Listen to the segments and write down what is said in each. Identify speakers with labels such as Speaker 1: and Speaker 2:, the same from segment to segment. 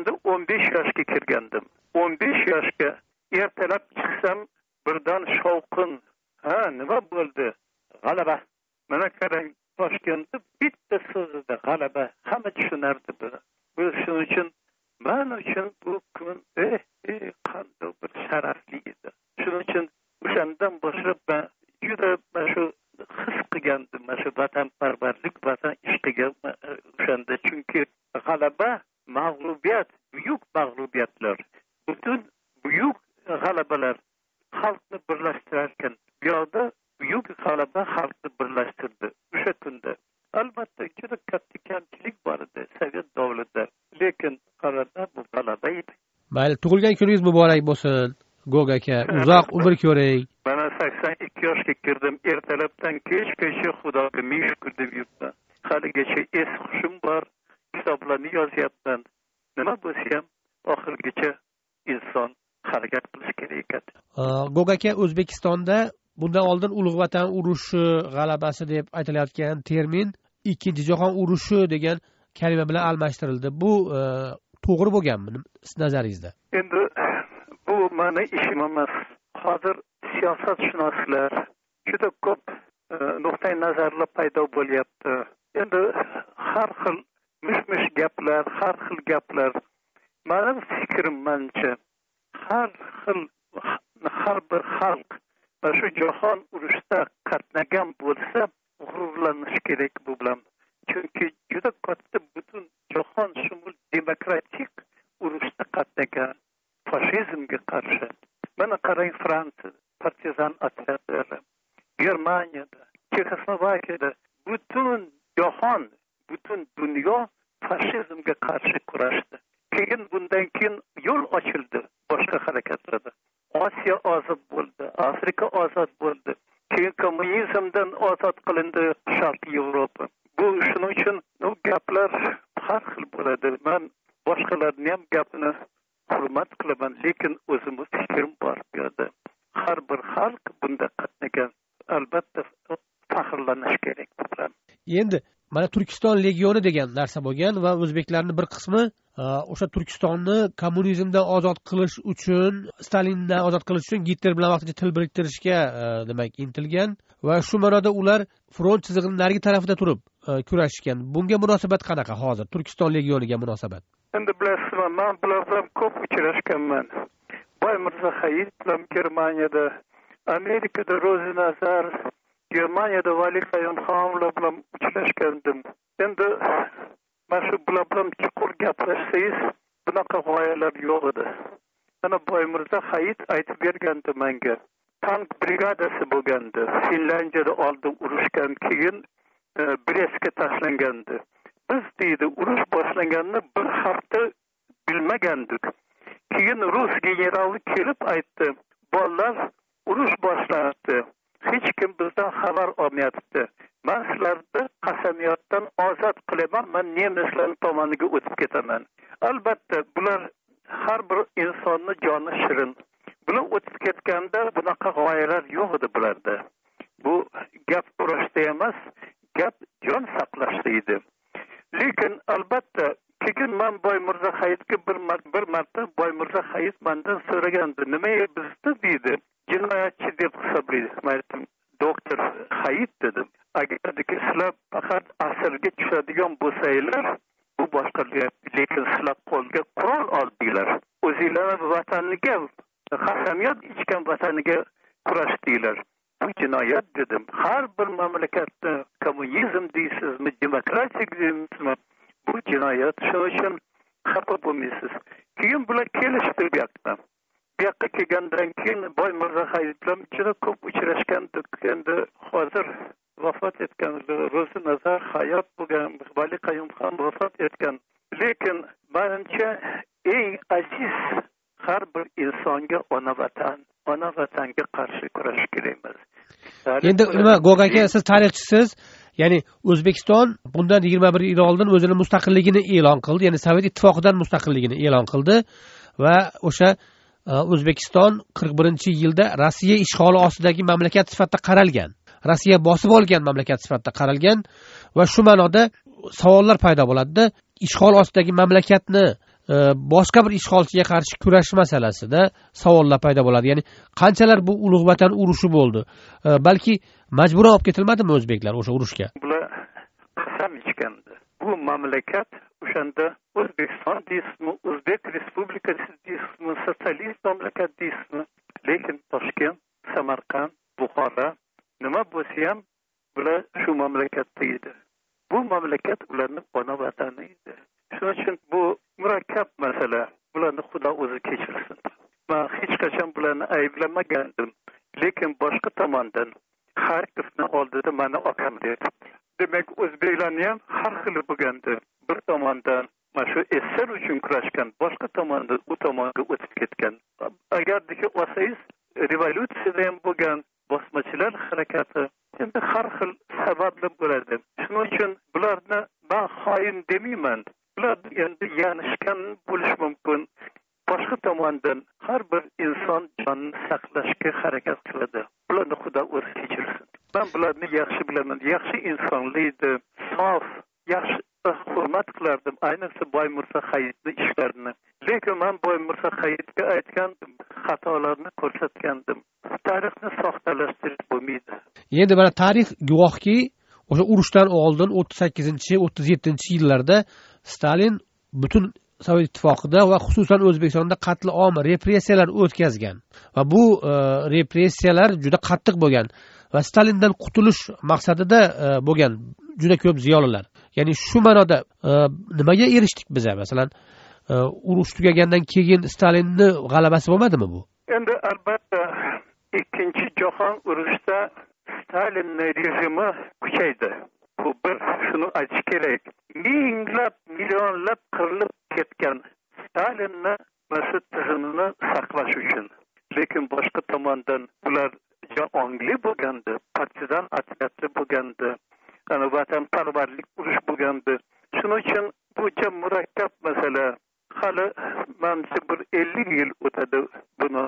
Speaker 1: o'shanda 15 yoshga kirgandim. 15 yoshga ertalab chiqsam birdan shovqin. Nima bo'ldi? G'alaba. Mana qarang, Toshkentda bitta so'zida g'alaba. Hamma tushunardi buni. Bu shuning uchun men uchun bu kun qanday bir sharafli edi. Shuning uchun o'shandan boshlab men juda shu his qilgandim, shu vatanparvarlik, vatan ishqiga o'shanda. Chunki g'alaba, mag'lubiyat, buyuk mag'lubiyatlar, butun buyuk g'alabalar xalqni birlashtirar ekan. Bu yoqda buyuk g'alaba xalqni birlashtirdi o'sha kunda. Albatta juda katta kamchilik bor edi Sovet davlatida, lekin qarada bu g'alaba edi.
Speaker 2: Mayli, tug'ilgan kuningiz muborak bo'lsin, Go'g aka. Uzoq umr ko'ring.
Speaker 1: Mana 82 yoshga kirdim. Ertalabdan kechgacha Xudoga ming shukr deb yuribman. Haligacha hushim bor, kitoblarni yozyapman. Nima bo'lsa ham oxirgacha inson harakat qilish kerak ekan.
Speaker 2: Go'g aka, O'zbekistonda bundan oldin Ulug' Vatan urushi g'alabasi deb aytilayotgan termin Ikkinchi jahon urushi degan kalima bilan almashtirildi. Bu to'g'ri bo'lganmi siz nazaringizda?
Speaker 1: Endi bu meni ishim emas. Hozir siyosatshunoslar juda ko'p nuqtai nazarlar paydo bo'lyapti. Endi har xil mish-mish gaplar, har xil gaplar. Mening fikrim mencha har bir xalq shu jahon urushida qatnagan bo'lsa g'ururlanish kerak bu bilan. Chunki juda katta butun jahon shumul demokratik urushda qatnagan fashizmga qarshi. Mana qarang, Fransiya partizan otryadlari, Germaniyada, Chexoslovakiyada butun jahon, butun dunyo fashizmga qarshi kurashdi. Keyin bundan keyin yo'l ochildi boshqa harakatlarda. Osiyo ozod bo'ldi, Afrika ozod bo'ldi. Keyin kommunizmdan ozod qilindi Sharqiy Yevropa. Bu shuning uchun gaplar har xil bo'ladi. Men boshqalarning ham gapini hurmat qilaman, lekin o'zimiz fikrim bor bu yerda. Har bir xalq bunda qatnagan, albatta faxrlanish kerak bilan.
Speaker 2: Endi mana Turkiston legioni degan narsa bo'lgan va o'zbeklarning bir qismi o'sha Turkistonni kommunizmdan ozod qilish uchun, Stalindan ozod qilish uchun Gitler bilan vaqtincha til biriktirishga demak intilgan va shu ma'noda ular front chizig'ining narigi tarafida turib kurashishgan. Bunga munosabat qanaqa hozir? Turkiston legioniga munosabat?
Speaker 1: Endi bilasizmi, men bular bilan ko'p uchrashganman. Boy Mirzo Hayit bilan Germaniyada, Amerikada Rozenazar, Germaniyada Vali Qayumxonlar bilan uchrashgandim. Endi mana shu bular bilan chuqur gaplashsangiz, bunaqa g'oyalar yo'q edi. Mana Boy Mirzo Hayit aytib bergandi menga. Tank brigadasi bo'lgandi. Finlandiyada oldin urushgan, keyin Brestga tashlangandi. Biz deydi urush boshlanganini bir hafta bilmagandik. Keyin rus generali kelib aytdi, "Bolalar, urush boshlandi. Hech kim bizdan xabar olmayapti. Men sizlarni qasamyoddan ozod qilaman, men nemislar tomoniga o'tib ketaman." Albatta, bular har bir insonni joni shirin. Bular o'tib ketganda bunaqa g'oyalar yo'q edi bularda. Bu gap urashda emas, gap jon saqlashda edi. Lekin albatta keyin men Boy Mirzo Hayitga bir marta Boy Mirzo Hayit mendan so'ragandi, "Nima bizni deydi, jinoyatchi deb hisoblaysiz?" Men aytdim, "Doktor Hayit dedim, agar sizlar faqat asirga tushadigan bo'lsanglar, bu boshqa gap, lekin sizlar qo'lga qurol oldinglar. O'zinglarning vataniga, qasamyod ichgan vataniga kurashdinglar. Bu jinoyat" dedim. Har bir mamlakatda kommunizm deysizmi, demokratik deysizmi, bu jinoyat. Shuning uchun xafa bo'lmaysiz. Keyin bular kelishdi bu yoqqa. Bu yoqqa kelgandan keyin Boy Mirzo Hayit bilan juda ko'p uchrashgandik. Endi hozir vafot etgan, Rozenazar hayot bo'lgan, Vali Qayumxon vafot etgan. Lekin menimcha eng aziz har bir insonga ona vatanga qarshi kurash kerakmas.
Speaker 2: Endi nima, Go'g aka, siz tarixchisiz, ya'ni O'zbekiston bundan 21 yil oldin o'zining mustaqilligini e'lon qildi, ya'ni Sovet ittifoqidan mustaqilligini e'lon qildi va o'sha O'zbekiston 41-yilda Rossiya ishg'oli ostidagi mamlakat sifatida qaralgan. Rossiya bosib olgan mamlakat sifatida qaralgan va shu ma'noda savollar paydo bo'ladi. Ishg'ol ostidagi mamlakatni boshqa bir ishg'olchiga qarshi kurash masalasida savollar paydo bo'ladi. Ya'ni qanchalar bu ulug' vatan urushi bo'ldi? Balki majburan olib ketilmadimi o'zbeklar o'sha urushga?
Speaker 1: Bular qasam ichgandi. Bu mamlakat o'shanda O'zbekiston deysizmi, O'zbek Respublikasi deysizmi, sotsialist mamlakat deysizmi? Lekin Toshkent, Samarqand, Buxoro nima bo'lsa ham bular shu mamlakatda edi. Bu mamlakat ularning ona vatani edi. Shuning uchun bu murakkab masala. Bularni Xudo o'zi kechirsin. Men hech qachon bularni ayblamagandim. Lekin boshqa tomondan Xarkovni oldida meni akam dedi. Demak, o'zbeklarni ham har xil bo'lgandi. Bir tomondan mana shu esar uchun kurashgan, boshqa tomondan u tomonga o'tib ketgan. Agardiki olsangiz, revolyutsiya ham bo'lgan, bosmachilar harakati, endi har xil sabablar bo'ladi. Shuning uchun bularni men xoin demayman. Bular endi yanishgan bo'lish mumkin. Boshqa tomondan har bir inson jonini saqlashga harakat qiladi. Bularni Xudo o'zi kechirsin. Men bularni yaxshi bilaman. Yaxshi insonlikdi, sof, yaxshi hurmat qilardim. Ayniqsa Boymirzo Hayitning ishlarini. Lekin men Boymirzo Hayitga aytgan xatolarni ko'rsatgandim. Tarixni soxtalashtirish bo'lmaydi.
Speaker 2: Endi mana tarix guvohki, o'sha urushdan oldin 38-37-yillarda Stalin butun Sovet ittifoqida va xususan O'zbekistonda qatl om, repressiyalar o'tkazgan. Va bu repressiyalar juda qattiq bo'lgan va Stalindan qutulish maqsadida bo'lgan juda ko'p ziyolilar. Ya'ni shu ma'noda nimaga erishdik biz? Masalan, urush tugagandan keyin Stalinni g'alabasi bo'lmadimi bu?
Speaker 1: Endi albatta ikkinchi jahon urushida Stalin rejimi kuchaydi. Bu bir shuni aytish kerak. Minglab, millionlab qirilib ketgan Stalinni mas'ul tizimini saqlash uchun. Lekin boshqa tomondan ular ongli bo'lgandi, partizan otryadlar bo'lgandi, ana vatanparvarlik urush bo'lgandi. Shuning uchun bu jam murakkab masala. Hali menimcha bir 50 yil o'tadi buni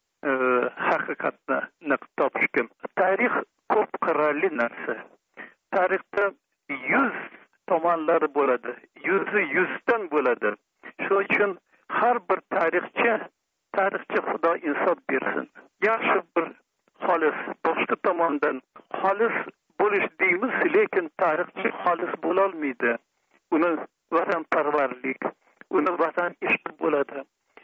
Speaker 1: haqiqatni topishga. Tarix ko'p qirrali narsa. Tarixda 100 tomonlari bo'ladi. 100dan bo'ladi. Shuning uchun har bir tarixchi Xudo insof bersin. Yaxshi bir xolis, boshqa tomondan xolis bo'lish deymiz, lekin tarixchi xolis bo'la olmaydi. Uni vatanparvarlik, uni vatan ishqi bo'ladi.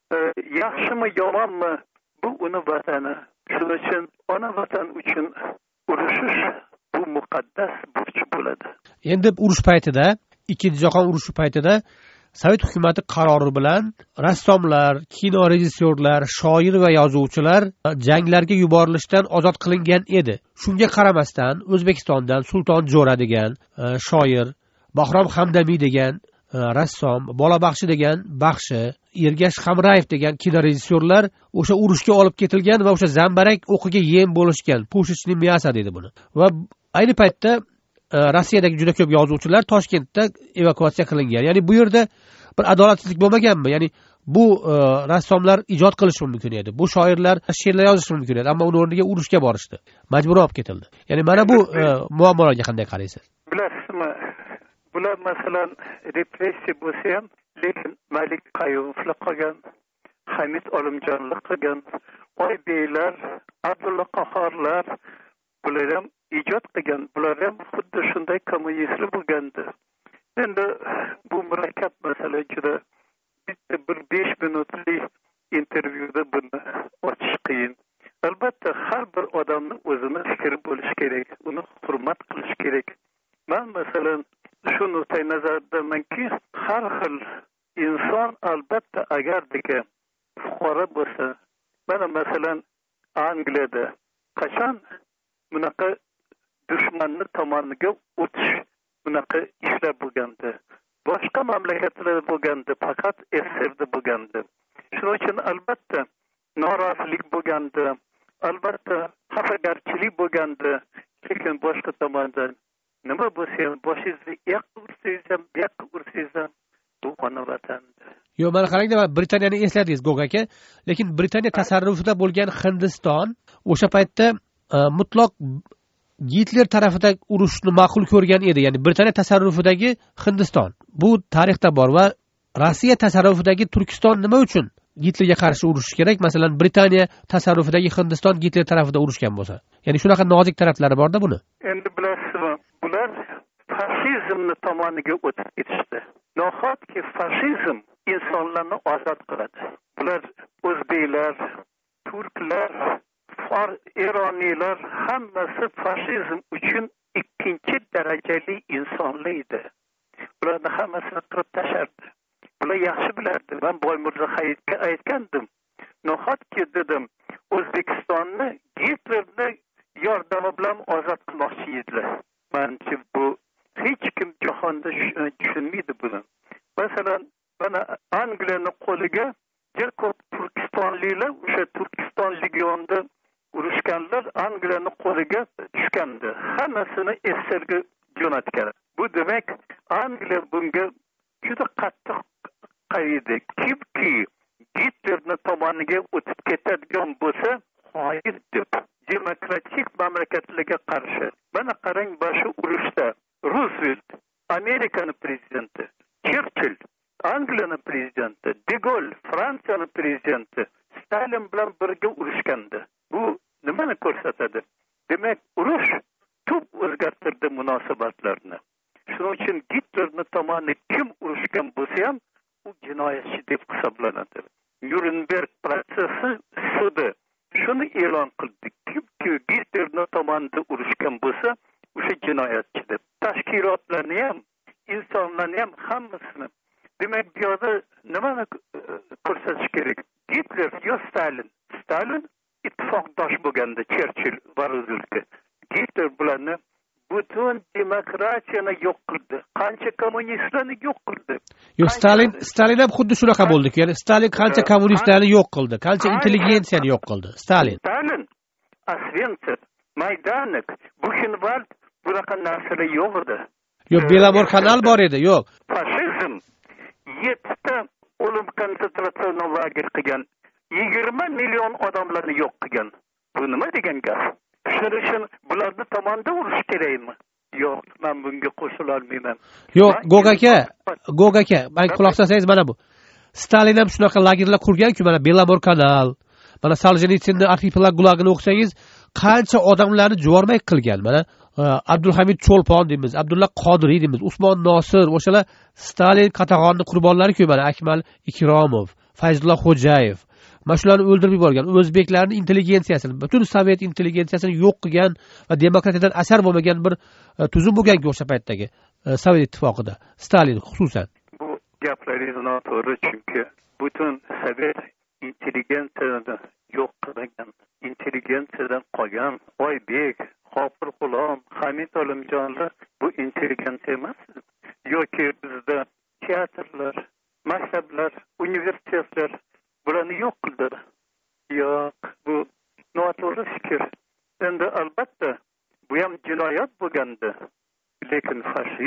Speaker 1: Yaxshimi, yomonmi, bu uni vatani. Shuning uchun ona vatan uchun urushish bu muqaddas burch bo'ladi.
Speaker 2: Endi urush paytida, ikkinchi jahon urushi paytida Sovet hukumati qarori bilan rassomlar, kino rejissyorlar, shoir va yozuvchilar janglarga yuborilishdan ozod qilingan edi. Shunga qaramasdan O'zbekistondan Sulton Jo'ra degan shoir, Bahrom Hamdamiy degan rassom, Bolabaxshi degan baxshi, Ergash Hamrayev degan kino rejissyorlar o'sha urushga olib ketilgan va o'sha zambarak o'qiga yem bo'lishgan. Pushishni miyasa dedi buni. Va ayni paytda Rossiyadagi juda ko'p yozuvchilar Toshkentda evakuatsiya qilingan. Ya'ni bu yerda bir adolatsizlik bo'lmaganmi? Ya'ni bu rassomlar ijod qilishi mumkin edi. Bu shoirlar she'rlar yozishi mumkin edi, ammo uning o'rniga urushga borishdi. Majbur olib ketildi. Ya'ni mana bu muammolarga qanday qaraysiz?
Speaker 1: Bilasizmi? Bular masalan repressiya bo'lsa ham, lekin Malik Qayumovlar qolgan, Hamid Olimjonlar qolgan, Oybeylar, Abdulla Qahhorlar, bular ham ijod qilgan. Bular ham xuddi shunday kommunistlar bo'lgandi. Endi bu murakkab masala juda bitta bir 5 minutlik intervyuda buni ochish qiyin. Albatta har bir odamning o'zini fikri bo'lishi kerak, uni hurmat qilish kerak. Men masalan shu nuqtai nazardamanki, har xil inson albatta agardiki fuqaro bo'lsa, mana masalan Angliyada qachon bunaqa dushmanni tomoniga o'tish bunaqa ishlar bo'lgandi. Boshqa mamlakatlarda bo'lgandi, faqat SSRda bo'lgandi. Shuning uchun albatta norozilik bo'lgandi, albatta xafagarchilik bo'lgandi. Lekin boshqa tomondan nima bo'lsa ham boshingizni yoqqa ursangiz ham, bu yoqqa ursangiz ham bu ona vatan.
Speaker 2: Yo'q, mana qarangda, Britaniyani esladingiz, Gog aka. Lekin Britaniya tasarrufida bo'lgan Hindiston o'sha paytda mutlaq Gitler tarafida urushni ma'qul ko'rgan edi. Ya'ni Britaniya tasarrufidagi Hindiston. Bu tarixda bor va Rossiya tasarrufidagi Turkiston nima uchun Gitlerga qarshi urushish kerak? Masalan, Britaniya tasarrufidagi Hindiston Gitler tarafida urushgan bo'lsa. Ya'ni shunaqa nozik taraflari borda buni.
Speaker 1: Endi bilasizmi, bular fashizmni tomoniga o'tib ketishdi. Nahotki fashizm insonlarni ozod qiladi. Bular o'zbeklar, turklar, eroniylar hammasi fashizm uchun ikkinchi darajali insonlar edi. Bularni hammasini qirib tashardi. Bular yaxshi bilardi. Men Boymirzo Hayitga aytgandim. Nahotki dedim, O'zbekistonni Gitlerni yordami bilan ozod qilmoqchi edilar. Menimcha bu hech kim jahonda tushunmaydi buni. Masalan, mana Angliyani qo'liga juda ko'p turkistonliklar o'sha Turkiston legionida urushganlar Angliyani qo'liga tushgandi. Hammasini SSRga jo'natgan. Bu demak, Angliya bunga juda qattiq qaraydi. Kimki Gitlerni tomoniga o'tib ketadigan bo'lsa, xoin deb demokratik mamlakatlarga qarshi. Mana qarang, shu urushda Roosevelt, Amerikani prezidenti, Churchill, Angliyani prezidenti, De Gaulle, Fransiyani prezidenti Stalin bilan birga urushgandi. Bu nimani ko'rsatadi? Demak, urush tub o'zgartirdi munosabatlarni. Shuning uchun Gitlerni tomoniga kim urushgan bo'lsa ham u jinoyatchi deb hisoblanadi. Nuremberg protsessi sudi shuni e'lon qildi. Kimki Gitlerni tomoniga urushgan bo'lsa, o'sha jinoyatchi deb. Tashkilotlarni ham, insonlarni ham hammasini. Demak, bu yerda nimani ko'rsatish kerak? Gitler yo Stalin. Stalin ittifoqdosh bo'lganda Churchill va Rooseveltga. Gitler bularni butun demokratiyani yo'q qildi. Qancha kommunistlarni yo'q qildi.
Speaker 2: Yo'q, Stalin ham xuddi shunaqa bo'ldi. Ya'ni Stalin qancha kommunistlarni yo'q qildi, qancha intelligensiyani yo'q qildi. Stalin,
Speaker 1: Osvenitsin, Maydanek, Buchenwald bunaqa narsalar yo'q edi.
Speaker 2: Yo'q, Belamor kanal bor edi, yo'q.
Speaker 1: Fashizm 7 ta o'lim konsentratsiya lageri qilgan, 20 million odamlarni yo'q qilgan. Bu nima degan gap? Shuning uchun bularni tomonda urush kerakmi? Yo'q, men bunga qo'shila olmayman.
Speaker 2: Yo'q, Gog aka, men quloq solsangiz mana bu. Stalin ham shunaqa lagerlar qurgan-ku, mana Belamor kanal, mana Soljenitsinni arxipelag gulagini o'qisangiz, qancha odamlarni juvormak qilgan. Mana Abdulhamid Cho'lpon deymiz, Abdulla Qodiriy deymiz, Usmon Nosir, o'shalar Stalin qatag'oni qurbonlari-ku, mana Akmal Ikromov, Fayzullo Xo'jayev. Mana shularni o'ldirib yuborgan. O'zbeklarning intelligensiyasini, butun sovet intelligensiyasini yo'q qilgan va demokratiyadan asar bo'lmagan bir tuzum bo'lgan-ku o'sha paytdagi Sovet ittifoqida. Stalin xususan.
Speaker 1: Bu gaplaringiz noto'g'ri, chunki butun sovet intelligensiyani yo'q qilgan, intelligensiyadan qolgan Oybek, G'ofur G'ulom, Hamid Olimjonlar bu intelligensiya emas. Yoki bizda teatrlar, maktablar, universitetlar bularni yo'q qildi. Yo'q, bu noto'g'ri fikr. Endi albatta bu ham jinoyat bo'lgandi. Lekin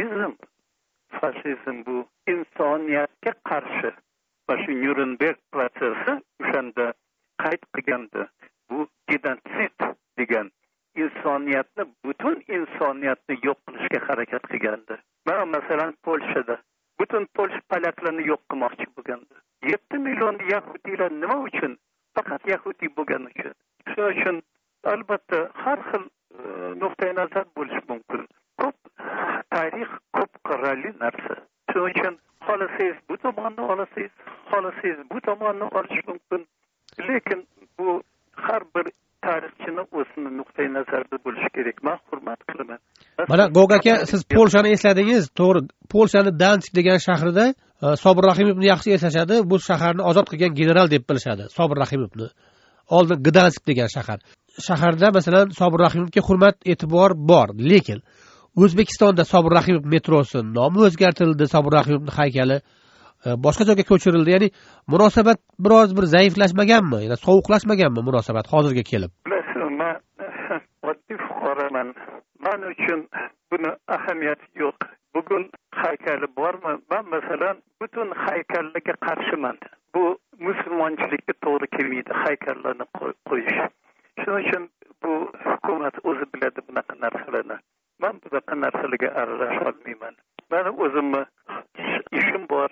Speaker 1: fashizm bu insoniyatga qarshi. Shu Nuremberg protsessi o'shanda qayd qilgandi. Bu genotsid degan insoniyatni, butun insoniyatni yo'q qilishga harakat qilgandi. Mana masalan Polshada butun Polsha polaklarni yo'q qilmoqchi bo'lgandi. 7 million yahudiylar nima uchun? Faqat yahudiy bo'lgani uchun. Shuning uchun albatta har xil nuqtai nazar bo'lishi mumkin. Ko'p tarix ko'p qirrali narsa. Shuning uchun xohlasangiz bu tomonni olasangiz, xohlasangiz bu tomonni olish mumkin. Lekin bu har bir tarixchini o'zini nuqtai nazarida bo'lishi kerak. Men hurmat qilaman.
Speaker 2: Mana Gog aka, siz Polshani esladingiz, to'g'ri. Polshani Dansk degan shahrida Sobir Rahimovni yaxshi eslashadi. Bu shaharni ozod qilgan general deb bilishadi, Sobir Rahimovni. Oldin Gdansk degan shahar. Shaharda masalan Sobir Rahimovga hurmat, e'tibor bor, lekin O'zbekistonda Sobir Rahimov metrosi nomi o'zgartirildi, Sobir Rahimovning haykali boshqa joyga ko'chirildi. Ya'ni munosabat biroz bir zaiflashmaganmi? Ya'ni sovuqlashmaganmi munosabat hozirga kelib?
Speaker 1: Men oddiy fuqaroman. Men uchun buni ahamiyati yo'q. Bugun haykali bormi? Men masalan butun haykallarga qarshiman. Bu musulmonchilikka to'g'ri kelmaydi haykallarni qo'yish. Shuning uchun bu hukumat o'zi biladi bunaqa narsalarni. Men bunaqa narsalarga aralasha olmayman. Meni o'zimni ishim bor. Men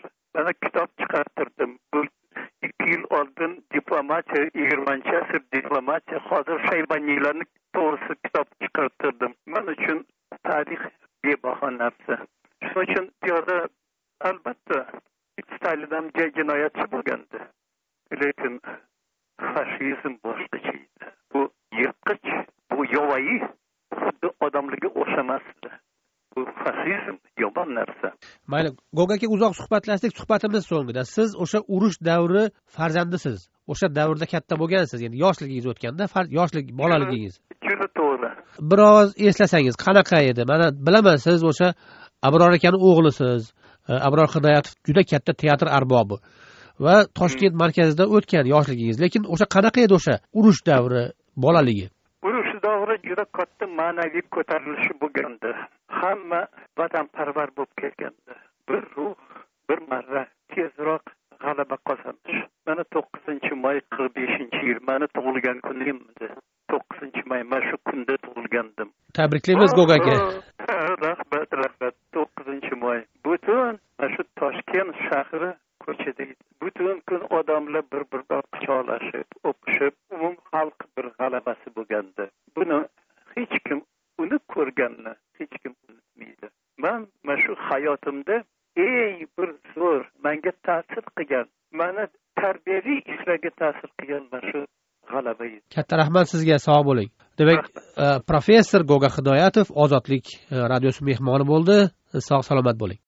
Speaker 1: yana kitob chiqartirdim. Bu 2 yil oldin diplomatiya, 20 asr diplomatiya, hozir Shaybaniylarni to'g'risi kitob chiqartirdim. Men uchun tarix bebaho narsa. Shuning uchun piyoda albatta Stalindan jinoyatchi bo'lgandi. Lekin faşizm boshqacha edi. Bu yirtqich, bu yovvoyi, xuddi odamlarga o'xshamasdi. Bu faşizm yomon narsa.
Speaker 2: Mayli, Gogaka uzoq suhbatlashdik. Suhbatimiz so'ngida siz o'sha urush davri farzandisiz. O'sha davrda katta bo'lgansiz, ya'ni yoshligingiz o'tganda, yoshlik, bolaligingiz.
Speaker 1: Juda to'g'ri.
Speaker 2: Biroz eslasangiz qanaqa edi? Mana bilaman, siz o'sha Abror akaning o'g'lisiz. Abror Hidoyatov juda katta teatr arbobi va Toshkent markazida o'tgan yoshligingiz. Lekin o'sha qanaqa edi o'sha urush davri, bolaligi?
Speaker 1: Urush davri juda katta ma'naviy ko'tarilishi bo'lgandi. Hamma vatanparvar bo'lib kelgandi. Bir ruh, bir marra tezroq g'alaba qozonish. Mana 9-may 45-yil meni tug'ilgan kunim edi. 9-may mana shu kunda tug'ilgandim.
Speaker 2: Tabriklaymiz Gogaka.
Speaker 1: Rahmat. 9-may. Butun shu Toshkent shahri ko'chada edi. Butun kun odamlar bir-biridan quchoqlashib, o'pishib, umum xalq bir g'alabasi bo'lgandi. Buni hech kim uni ko'rganni hech kim unutmaydi. Men shu hayotimda bir zo'r menga ta'sir qilgan, meni tarbiyaviy ishlarga ta'sir qilgan shu g'alaba edi.
Speaker 2: Katta rahmat sizga, sog' bo'ling. Demak, professor Goga Hidoyatov Ozodlik radiosi mehmoni bo'ldi. Sog' salomat bo'ling.